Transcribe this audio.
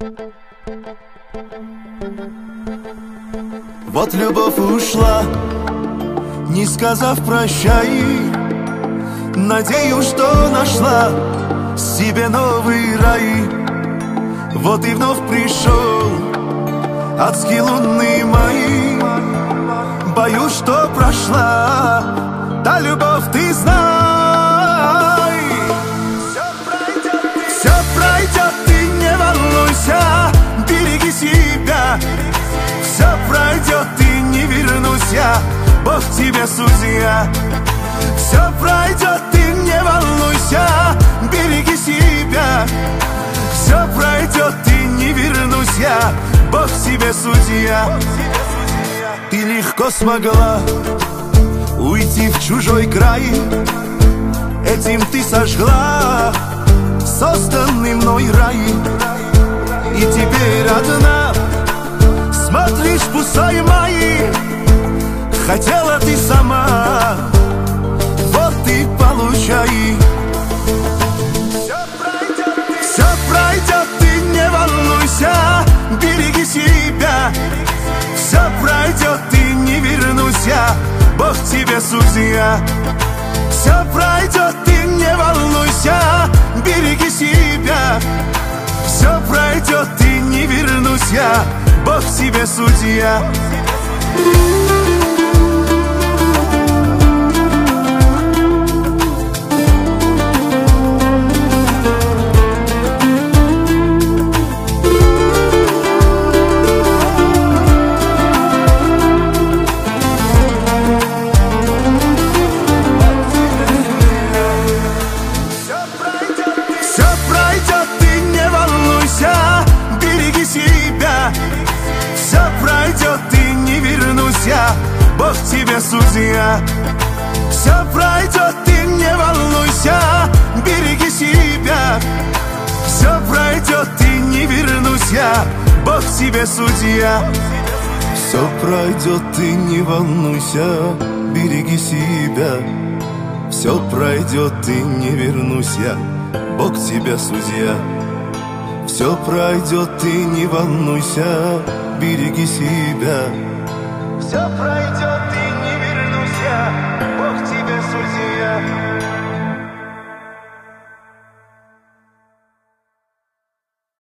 Вот любовь ушла, не сказав прощай. Надеюсь, что нашла себе новый рай. Вот и вновь пришел адский лунный май. Боюсь, что прошла та любовь, ты знай. Все пройдет, ты не волнуйся, береги себя. Все пройдет, ты не вернусь я, Бог тебе судья. Все пройдет, ты не волнуйся, береги себя. Все пройдет, ты не вернусь я, Бог тебе судья. Ты легко смогла уйти в чужой край. Этим ты сожгла созданный мной рай. И теперь одна смотришь в пустой май. Хотела ты сама, вот ты получай. Все пройдет, ты не волнуйся, береги себя. Все пройдет, ты не вернусь я, Бог тебе судья. Все пройдет, ты не волнуйся, береги себя. Все пройдет, ты не вернусь я, Бог тебе судья. Все пройдет, ты не волнуйся, береги себя. Все пройдет, ты не вернусь я, Бог тебе судья. Все пройдет, ты не волнуйся, береги себя. Все пройдет, ты не вернусь я, Бог тебе судья. Все пройдет, ты не волнуйся, береги себя. Все пройдет, ты не вернусь я, Бог тебя судья. Все пройдет, ты не волнуйся, береги себя. Все пройдет, ты не вернусь я, Бог тебе судья.